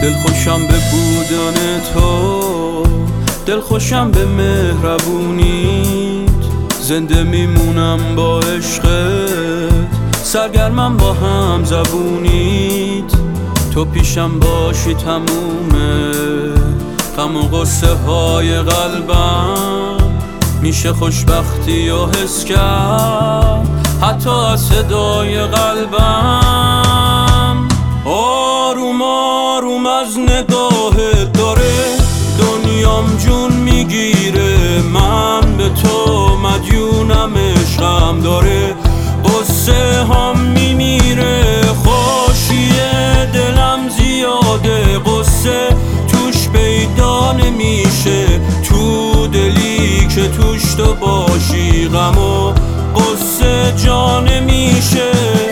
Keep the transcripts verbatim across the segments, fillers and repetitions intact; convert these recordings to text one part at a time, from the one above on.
دلخوشم به بودن تو، دلخوشم به مهربونیت، زنده میمونم با عشقت، سرگرمم با هم زبونیت. تو پیشم باشی تمومه غم و غصه های قلبم، میشه خوشبختی و حس کرد حتی از صدای قلبم. آروم آروم از نگاهت داره دنیام جون میگیره، من به تو مدیونم، عشقم داره قصه هم میمیره. خوشی دلم زیاده قصه توش پیدا نمیشه، تو دلی که توش تو باشی غم و قصه جا نمیشه.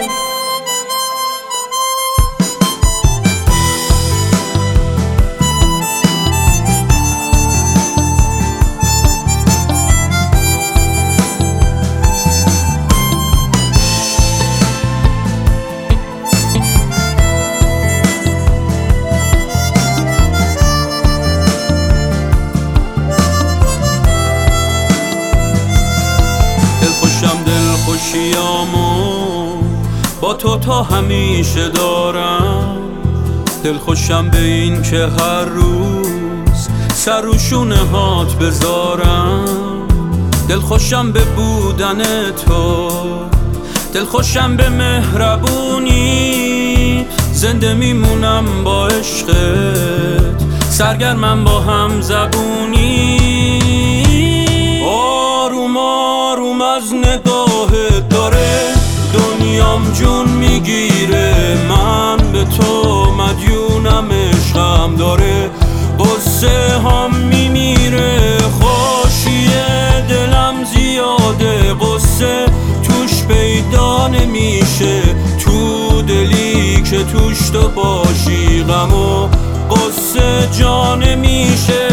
خوشیامو با تو تا همیشه دارم، دلخوشم به این که هر روز سر رو شونه هات بذارم. دلخوشم به بودن تو، دلخوشم به مهربونی، زنده میمونم با عشقت، سرگرمم با هم زبونی. آروم آروم از نگاهت داره دنیام جون میگیره، من به تو مدیونم، عشقم داره قصه هم میمیره. خوشی دلم زیاده قصه توش پیدا نمیشه، تو دلی که توش تو باشی غم و قصه جا نمیشه.